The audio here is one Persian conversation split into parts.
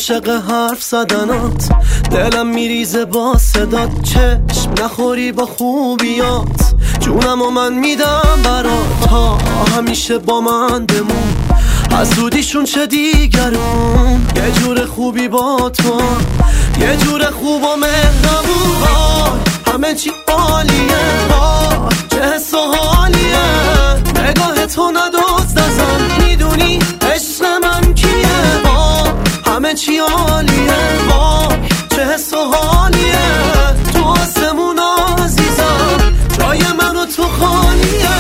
عاشق حرف زدنات، دلم میریزه با صدات، چشم نخوری با خوبیات، جونم و من میدم برات، تا همیشه با من بمون، حسودیشون چه دیگرون، یه جور خوبی با تو، یه جور خوب و مهربون، همه چی عالیه، چه حس و حالیه، نگاه تو ندزد ازم، میدونی عشق من کیه، همه چی عالیه، چه حس و حالیه، تو آسمون عزیزم، جای من و تو خالیه.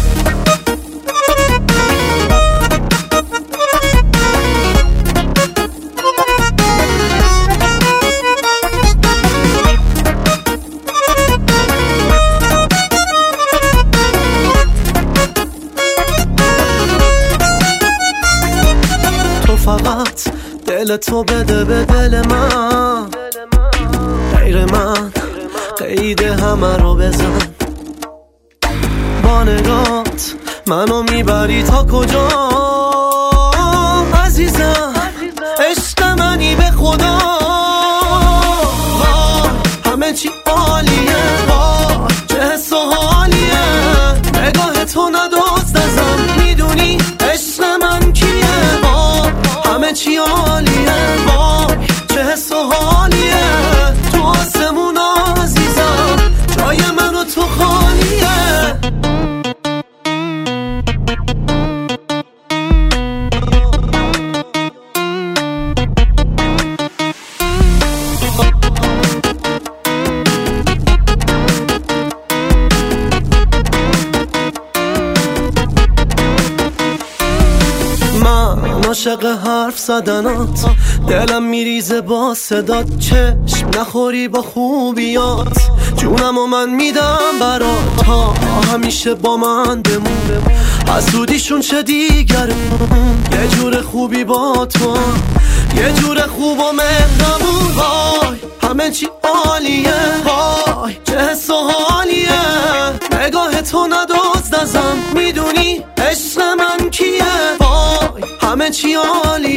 فقط دل تو بده به دل من، غیر من قید همه رو بزن، با نگات منو میبری تا کجا عزیزم، عشق منی به خدا، همه چی عالیه، چه حس و حالیه، نگاه تو ندزد ازم، میدونی عشق من کیه، همه چی عالیه، چه حس و حالیه، تو آسمون عزیزم، جای من و تو خالیه. من عاشق حرف زدنات، دلم میریزه با صدات، چشم نخوری با خوبیات، جونم و من میدم برات، تا همیشه با من بمون، حسودیشون چه دیگرون، یه جور خوبی با تو، یه جور خوب و مهربون، همه چی عالیه، چه حس و حالیه، نگاه تو ندزد ازم، میدونی عشق من کیه، همه چی عالیه.